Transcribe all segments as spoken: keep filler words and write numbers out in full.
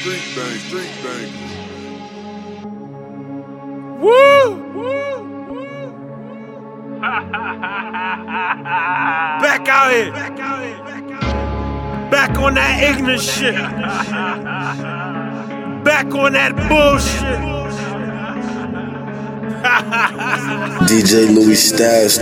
street bang, street bang. Woo! Back out here. Back on that ignorant shit. Back on that bullshit. D J Louis Styles.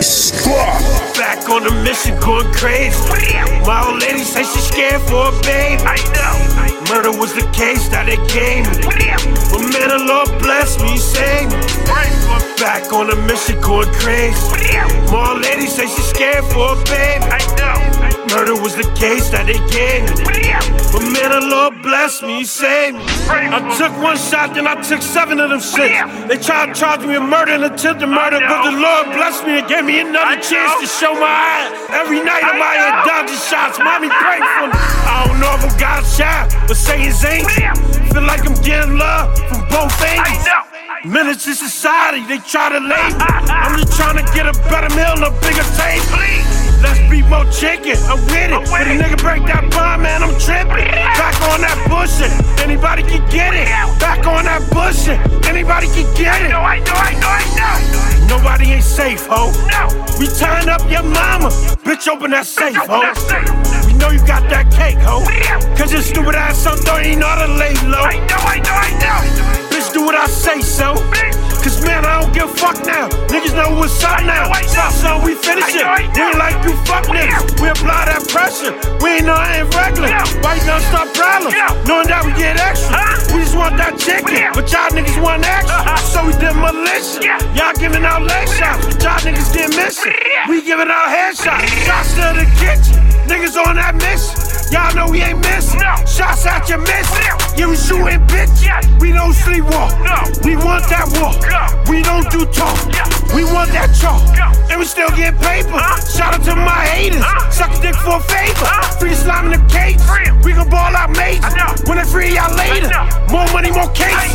Back on the mission, going crazy. My old lady say she's scared for a baby. I know. Murder was the case that it gave me. But man, the Lord bless me, save me. Back on the mission, going crazy. My old lady say she's scared for a baby. I know. Murder was the case that it gave me. But man, the Lord bless me, save me. I took one shot, then I took seven of them shits. They tried to charge me with murder and attempted murder, but the Lord blessed me and gave me another chance to show my eyes. Every night I'm out here dodging shots. Mommy, pray for me. I don't know if I'm God's child, but say his angel. Feel like I'm getting love from both angles. Minutes in society, they try to label. I'm just trying to get a better meal on a bigger table. Let's be more chicken, I'm with it. When a nigga break that bond, man, I'm tripping. Back on that bullshit, anybody can get it. Back on that bullshit, anybody can get it. I know, I know, I know. Nobody ain't safe, ho. We tying up your mama, bitch, open that safe, ho. We know you got that cake, ho. Cause your stupid ass son don't even know how to lay low. I know, I know, I know. Bitch, do what I say so. Cause man, I don't give a fuck now. Niggas know what's up now. Stop, son, we finish it. We ain't like you fuck niggas. We apply that pressure. We ain't know I ain't regular. Why you gonna stop problems? Knowing that we get extra. We just want that chicken, but y'all niggas want extra. So we did militia. Y'all giving out leg shots, but y'all niggas get missing. We giving out headshots. Shots to the kitchen. Niggas on that mission. Y'all know we ain't missing. Shots at your mission. Yeah, we shooting bitch. We don't sleepwalk. We want that walk. We don't do talk. We want that chalk. And we still get paper. Shout out to my haters. Suck a dick for a favor. Free the slime in the cage. We gon' ball out major. When they free y'all later. More money, more cases.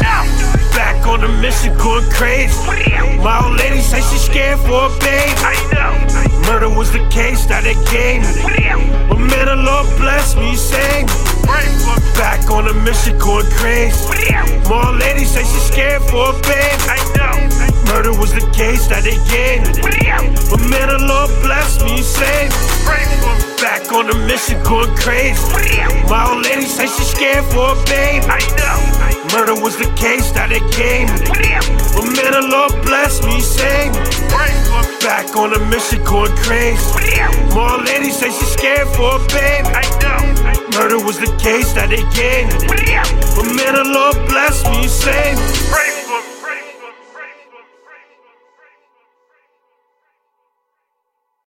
Back on the mission, going crazy. My old lady say she's scared for a baby. Murder was the case that it gave me. But man, the Lord bless me, save me. Back on the mission, going crazy. My old lady say she's scared for a baby. Murder was the case that it gave me. But man, the Lord bless me, save me. Back on the mission, going crazy. My old lady say she's scared for a baby. Murder was the case that it gave me. But man, the Lord bless me, save me. Back on the mission, going crazy. My old lady say she's scared for a baby. Murder was the case that it gave me. But man, the Lord bless me, save me.